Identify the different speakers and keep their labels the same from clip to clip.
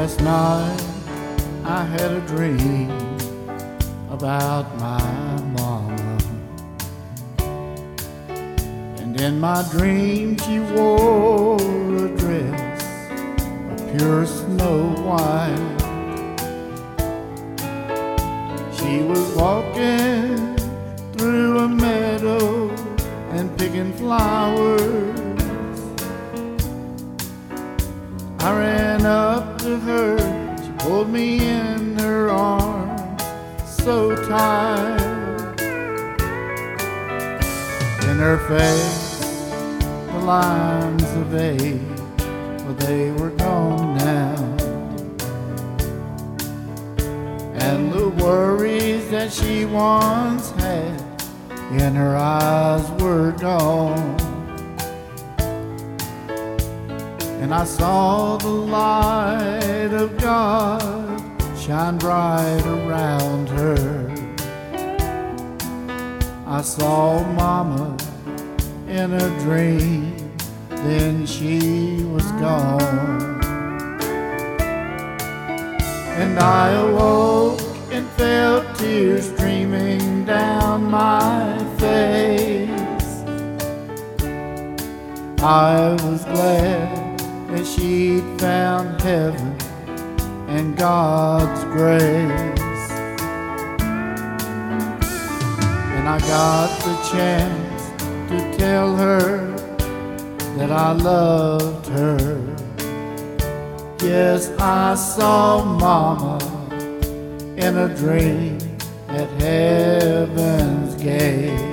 Speaker 1: Last night I had a dream about my mama, and in my dream she wore a dress of pure snow white. She was walking through a meadow and picking flowers. I ran up to her, she pulled me in her arms so tight. In her face, the lines of age, well, they were gone now, and the worries that she once had in her eyes were gone. And I saw the light of God shine bright around her. I saw Mama in a dream, then she was gone. And I awoke and felt tears streaming down my face. I was glad that she'd found heaven and God's grace. And I got the chance to tell her that I loved her. Yes, I saw Mama in a dream at heaven's gate.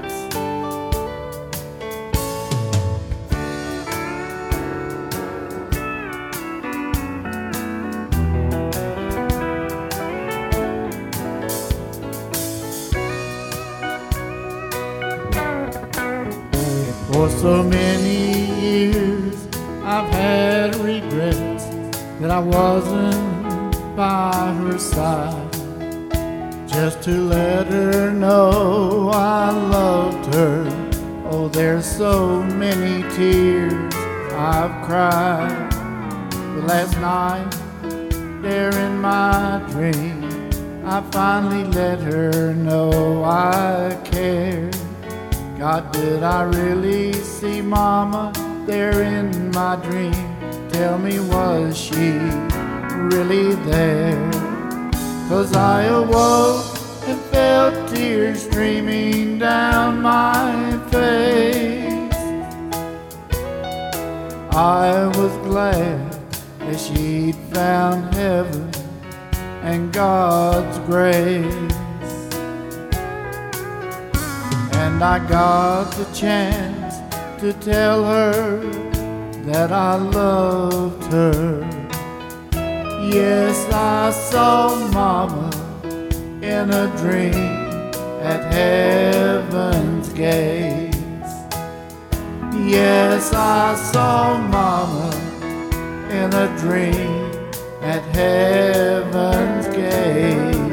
Speaker 1: For so many years I've had regrets that I wasn't by her side, just to let her know I loved her. Oh, there's so many tears I've cried. But last night, there in my dream, I finally let her know I cared. God, did I really see Mama there in my dream? Tell me, was she really there? 'Cause I awoke and felt tears streaming down my face. I was glad that she'd found heaven and God's grace. And I got the chance to tell her that I loved her. Yes, I saw Mama in a dream at heaven's gates. Yes, I saw Mama in a dream at heaven's gates.